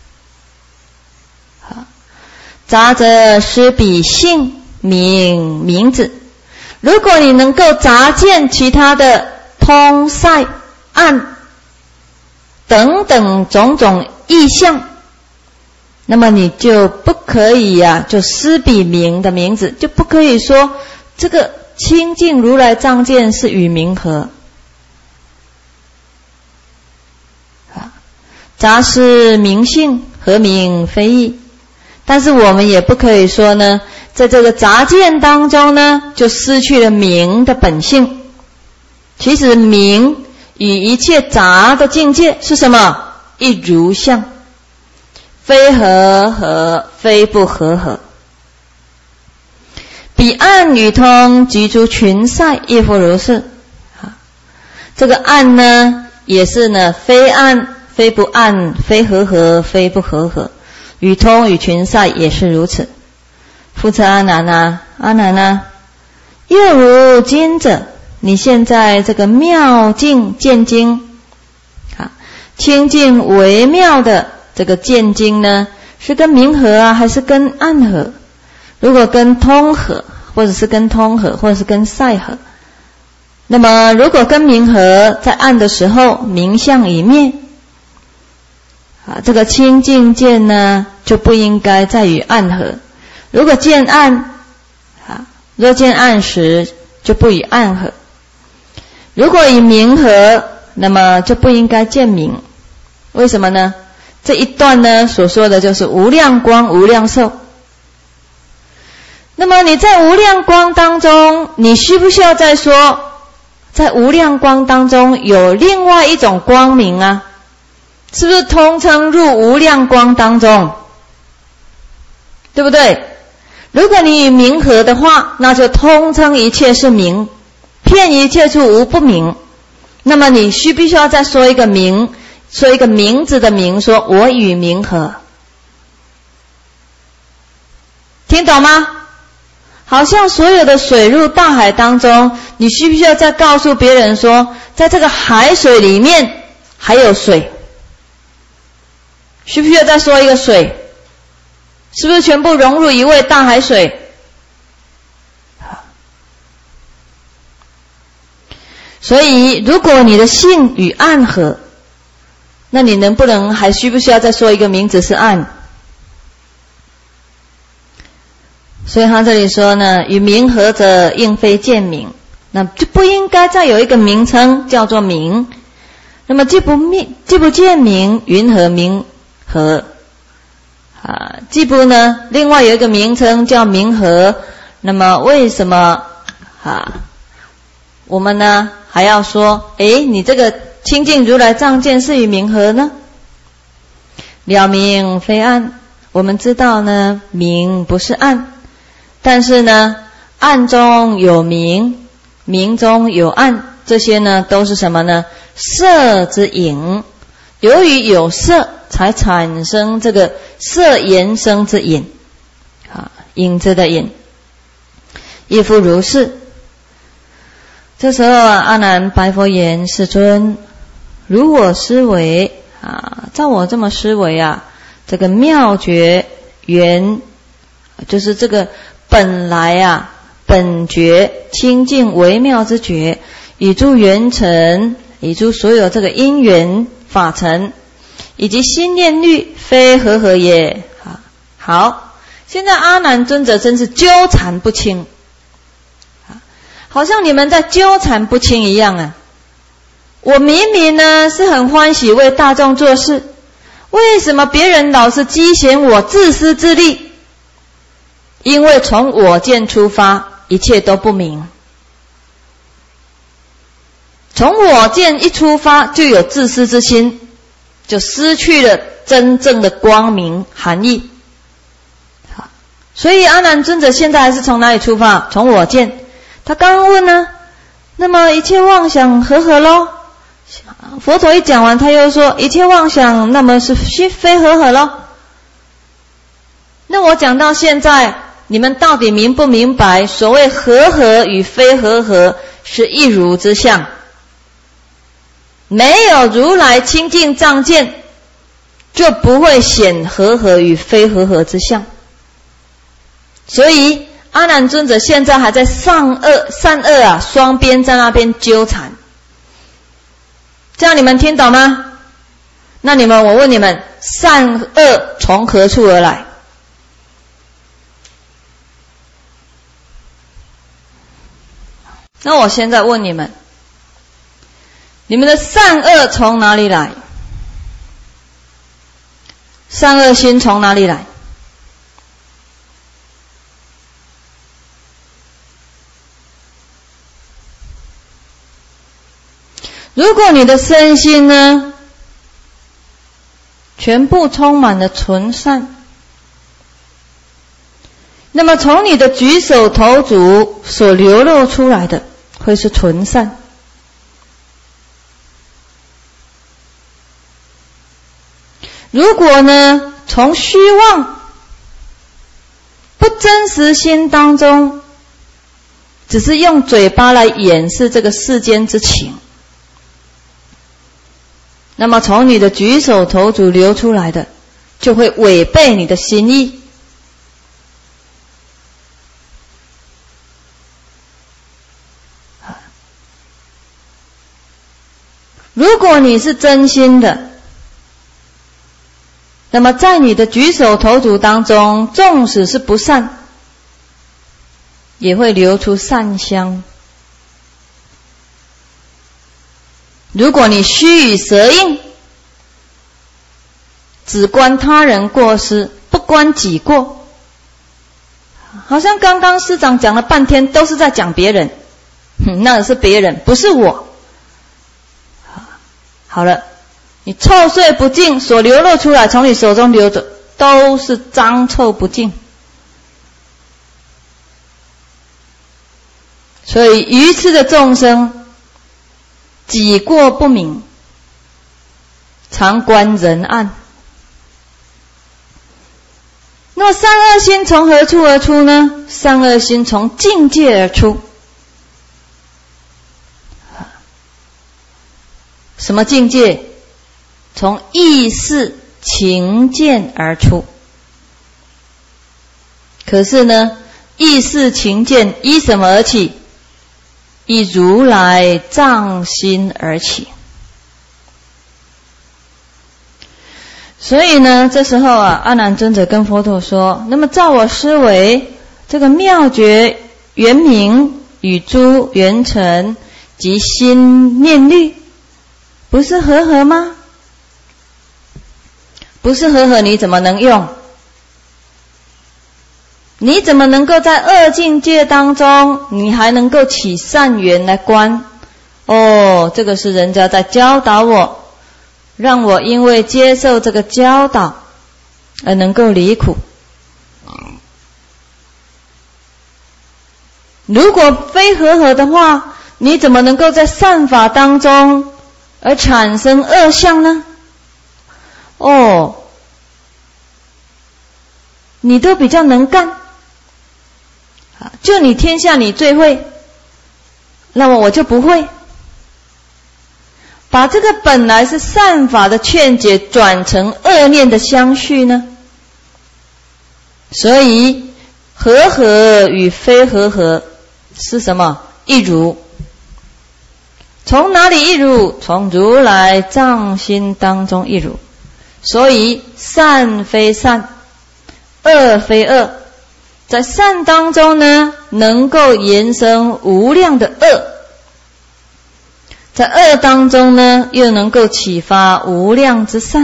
好，杂则失彼性名名字。如果你能够杂见其他的通塞暗等等种种意象，那么你就不可以呀、啊，就失彼名的名字，就不可以说这个清净如来藏见是与名合。杂是名性，合名非义。但是我们也不可以说呢，在这个杂见当中呢，就失去了名的本性。其实名与一切杂的境界是什么？一如相，非合合，非不合合。彼暗与通，即诸群塞，亦复如是。这个暗呢，也是呢，非暗非不暗，非合合，非不合合，与通与群塞也是如此。复次阿难啊，阿难啊，又如今者，你现在这个妙境见经啊，清净微妙的这个见经呢，是跟明合啊，还是跟暗合？如果跟通合，或者是跟通合，或者是跟塞合，那么如果跟明合，在暗的时候明相已灭啊，这个清净见呢就不应该再与暗合。如果见暗啊，若见暗时就不与暗合。如果以明合，那么就不应该见明。为什么呢？这一段呢所说的就是无量光无量寿。那么你在无量光当中，你需不需要再说在无量光当中有另外一种光明啊？是不是通称入无量光当中？对不对？如果你与明合的话，那就通称一切是明，遍一切处无不明。那么你需不需要再说一个名，说一个名字的名，说我与明合？听懂吗？好像所有的水入大海当中，你需不需要再告诉别人说，在这个海水里面还有水？需不需要再说一个水？是不是全部融入一位大海水？所以如果你的性与暗合，那你能不能还需不需要再说一个名字是暗？所以他这里说呢，与名合者应非见名，那就不应该再有一个名称叫做名。那么既不密既不见名，云何名合啊？既不呢另外有一个名称叫名合，那么为什么啊我们呢还要说诶你这个清净如来藏见是与名合呢？了明非暗，我们知道呢明不是暗，但是呢暗中有明，明中有暗，这些呢都是什么呢？色之影，由于有色才产生这个色延生之影啊，影子的影。亦复如是。这时候啊，阿难白佛言：世尊，如我思维啊，照我这么思维啊，这个妙觉缘，就是这个本来啊本觉清净微妙之觉，以诸缘尘，以诸所有这个因缘法尘，以及心念律，非合合也。好，现在阿难尊者真是纠缠不清，好像你们在纠缠不清一样啊！我明明呢是很欢喜为大众做事，为什么别人老是讥嫌我自私自利？因为从我见出发，一切都不明。从我见一出发，就有自私之心，就失去了真正的光明含义。所以阿难尊者现在还是从哪里出发？从我见。 他刚刚问呢，那么一切妄想和合咯？佛陀一讲完，他又说一切妄想，那么是非和合咯？那我讲到现在，你们到底明不明白所谓和合与非和合是一如之相？没有如来清净藏见，就不会显和合与非和合之相。所以阿难尊者现在还在善恶善恶啊双边在那边纠缠，这样你们听懂吗？那你们，我问你们，善恶从何处而来？那我现在问你们，你们的善恶从哪里来？善恶心从哪里来？如果你的身心呢，全部充满了纯善，那么从你的举手投足所流露出来的会是纯善。如果呢，从虚妄不真实心当中，只是用嘴巴来掩饰这个世间之情，那么从你的举手投足流出来的，就会违背你的心意。如果你是真心的，那么在你的举手投足当中，纵使是不善，也会流出善香。如果你虚与舌硬，只观他人过失，不观己过，好像刚刚师长讲了半天都是在讲别人，那是别人，不是我。好了，你臭碎不净所流露出来，从你手中流着都是脏臭不净。所以愚痴的众生己过不明，常观人暗。那么善恶心从何处而出呢？善恶心从境界而出。什么境界？从意识情见而出。可是呢，意识情见依什么而起？依如来藏心而起。所以呢，这时候啊，阿难尊者跟佛陀说，那么照我思维，这个妙觉圆明与诸圆成及心念虑，不是和合吗？不是和合，你怎么能用？你怎么能够在恶境界当中，你还能够起善缘来观？哦，这个是人家在教导我，让我因为接受这个教导而能够离苦。如果非和合的话，你怎么能够在善法当中而产生恶相呢？哦，你都比较能干，就你天下你最会，那么我就不会。把这个本来是善法的劝解转成恶念的相续呢？所以和合与非和合是什么？一如。从哪里一如？从如来藏心当中一如。所以善非善，恶非恶，在善当中呢，能够延伸无量的恶，在恶当中呢，又能够启发无量之善。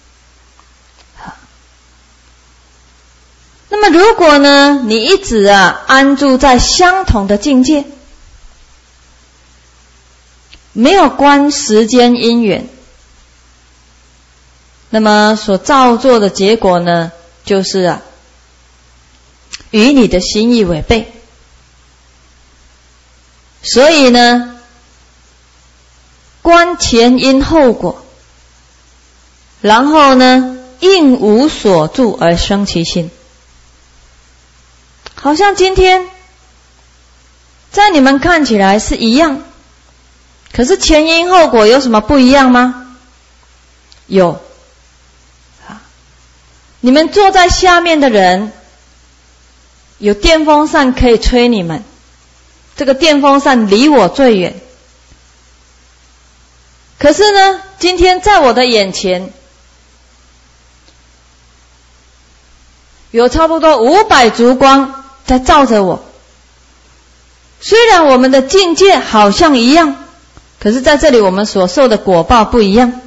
那么如果呢，你一直啊安住在相同的境界，没有观时间因缘，那么所造作的结果呢，就是啊与你的心意违背。 所以呢，观前因后果，然后呢，应无所住而生其心。好像今天在你们看起来是一样，可是前因后果有什么不一样吗？有。你们坐在下面的人，有电风扇可以吹你们，这个电风扇离我最远。可是呢，今天在我的眼前，有差不多五百烛光在照着我。虽然我们的境界好像一样，可是在这里我们所受的果报不一样。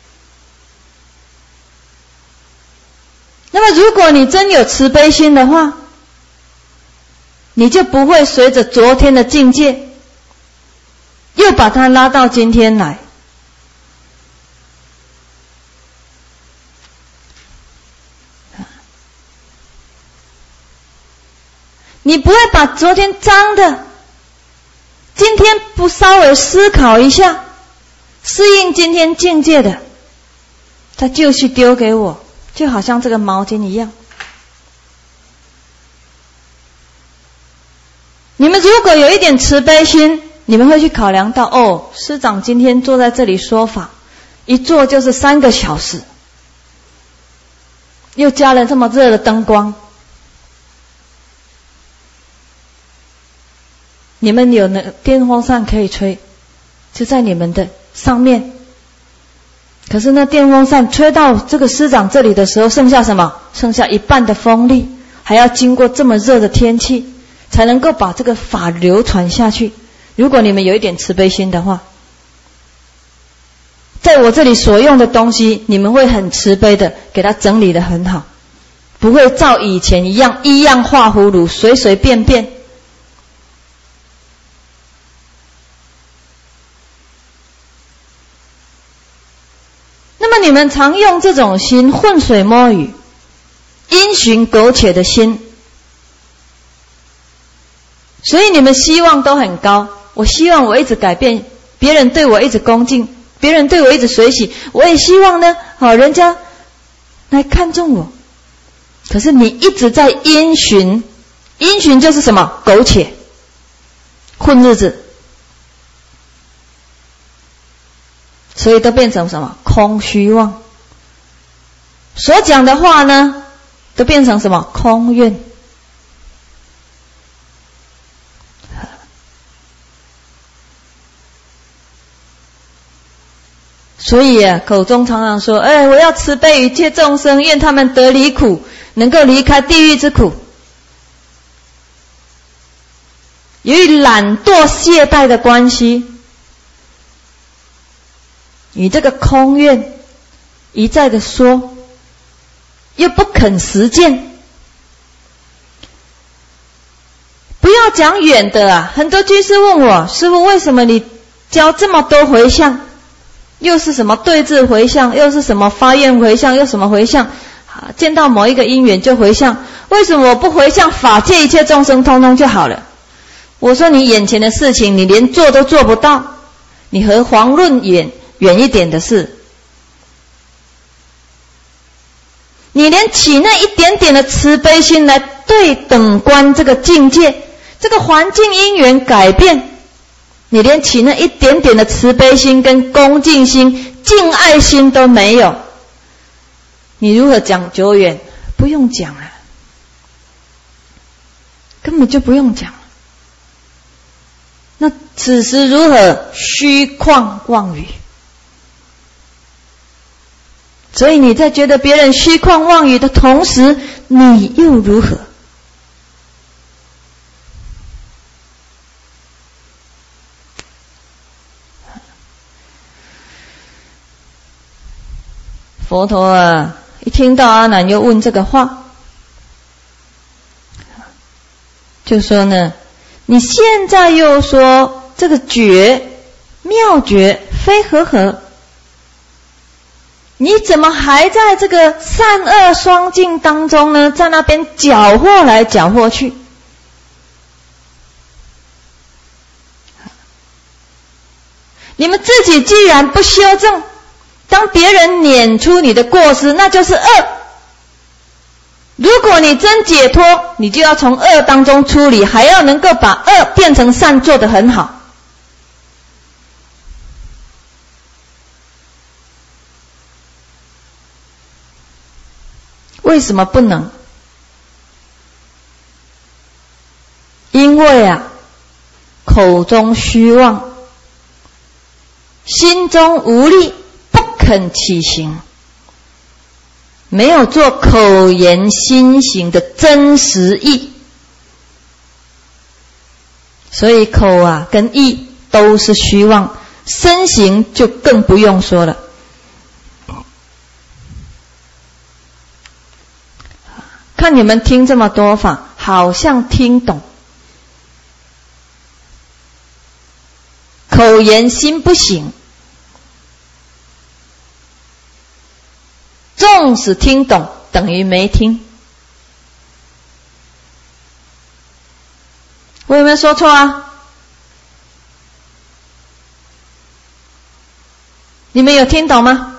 那么如果你真有慈悲心的话，你就不会随着昨天的境界又把它拉到今天来。你不会把昨天脏的今天不稍微思考一下，适应今天境界的，他继续丢给我，就好像这个毛巾一样。你们如果有一点慈悲心，你们会去考量到，哦，师长今天坐在这里说法，一坐就是三个小时，又加了这么热的灯光，你们有那电风扇可以吹，就在你们的上面。可是那电风扇吹到这个师长这里的时候，剩下什么？剩下一半的风力，还要经过这么热的天气，才能够把这个法流传下去。如果你们有一点慈悲心的话，在我这里所用的东西，你们会很慈悲的给它整理得很好，不会照以前一样一样画葫芦，随随便便。那么你们常用这种心浑水摸鱼，因循苟且的心，所以你们希望都很高。我希望我一直改变，别人对我一直恭敬，别人对我一直随喜，我也希望呢，好人家来看重我。可是你一直在因循，因循就是什么？苟且，混日子，所以都变成什么？空虚妄。所讲的话呢，都变成什么？空怨。所以啊，口中常常说，哎，我要慈悲一切众生，愿他们得离苦，能够离开地狱之苦。由于懒惰懈怠的关系，你这个空愿一再的说，又不肯实践。不要讲远的啊，很多居士问我，师父为什么你教这么多回向，又是什么对治回向，又是什么发愿回向，又什么回向，见到某一个因缘就回向，为什么我不回向法界一切众生通通就好了？我说你眼前的事情你连做都做不到，你何遑论远远一点的事？你连起那一点点的慈悲心来对等观这个境界，这个环境因缘改变，你连起那一点点的慈悲心跟恭敬心、敬爱心都没有，你如何讲久远？不用讲了，根本就不用讲。那此时如何？虚旷妄语。所以你在觉得别人虚旷妄语的同时，你又如何？佛陀啊，一听到阿难又问这个话，就说呢，你现在又说这个觉妙觉非和合，你怎么还在这个善恶双境当中呢？在那边搅和来搅和去。 你们自己既然不修正，当别人撵出你的过失，那就是恶。如果你真解脱，你就要从恶当中出离，还要能够把恶变成善，做得很好。为什么不能？因为啊，口中虚妄，心中无力，不肯起行，没有做口言心行的真实意，所以口啊跟意都是虚妄，身行就更不用说了。看你们听这么多法，好像听懂，口言心不行，纵使听懂等于没听。我有没有说错啊？你们有听懂吗？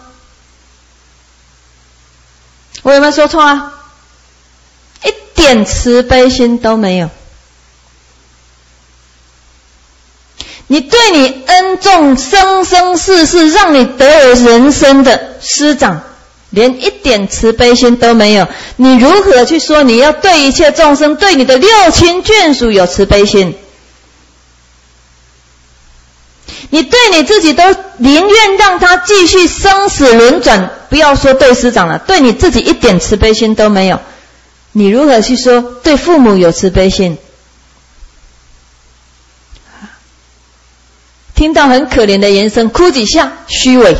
我有没有说错啊？一点慈悲心都没有。你对你恩重生生世世让你得有人生的师长，连一点慈悲心都没有，你如何去说你要对一切众生，对你的六亲眷属有慈悲心？你对你自己都宁愿让他继续生死轮转，不要说对师长了，对你自己一点慈悲心都没有，你如何去说对父母有慈悲心？听到很可怜的言声，哭几下，虚伪。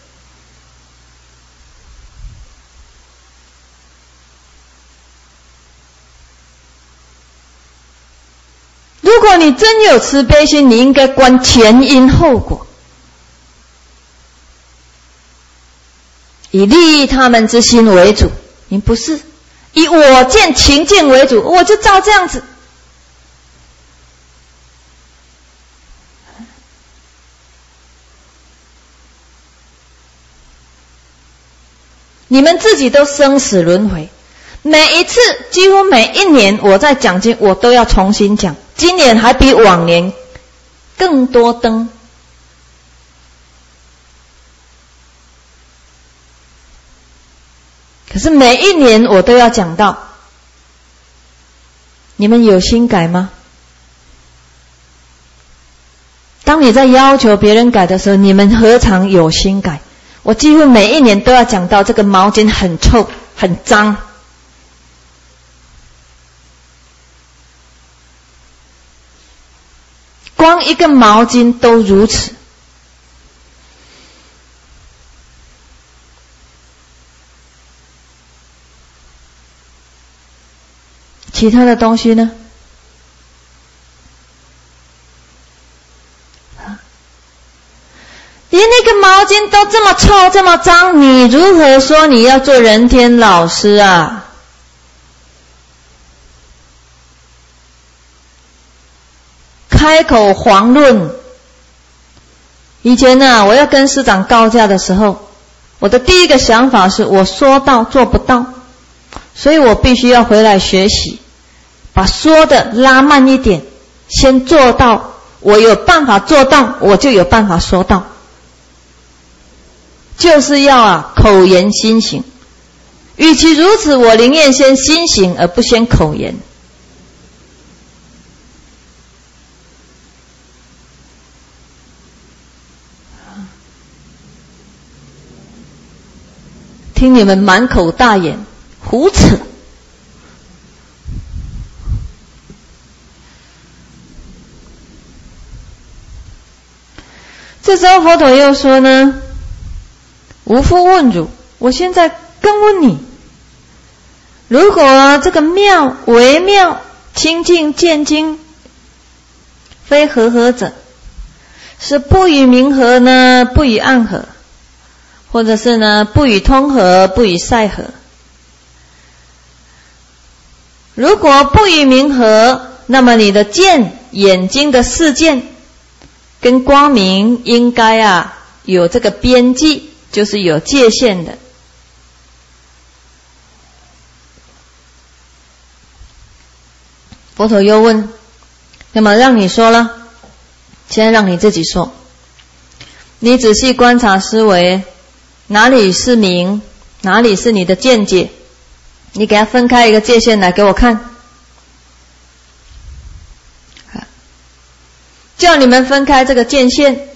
如果你真有慈悲心，你应该观前因后果，以利益他们之心为主。你不是以我见情境为主，我就照这样子。你们自己都生死轮回，每一次几乎每一年我在讲经，我都要重新讲，今年还比往年更多灯。可是每一年我都要讲到，你们有心改吗？当你在要求别人改的时候，你们何尝有心改？我几乎每一年都要讲到这个毛巾很臭很脏，光一个毛巾都如此，其他的东西呢？连那个毛巾都这么臭这么脏，你如何说你要做人天老师啊？开口遑论。以前呢、啊，我要跟师长告假的时候，我的第一个想法是我说到做不到，所以我必须要回来学习，把说的拉慢一点，先做到，我有办法做到，我就有办法说到。就是要啊口言心行，与其如此，我宁愿先心行而不先口言。听你们满口大言胡扯，这时候佛陀又说呢，无复问汝，我现在更问你，如果这个妙为妙清净见经非和合者，是不与明合呢，不与暗合，或者是呢不与通合，不与赛合。如果不与明合，那么你的见眼睛的视见跟光明应该啊有这个边际，就是有界限的。佛陀又问，那么让你说了，现在让你自己说，你仔细观察思维，哪里是明，哪里是你的见解，你给它分开一个界限来给我看。叫你们分开这个界限，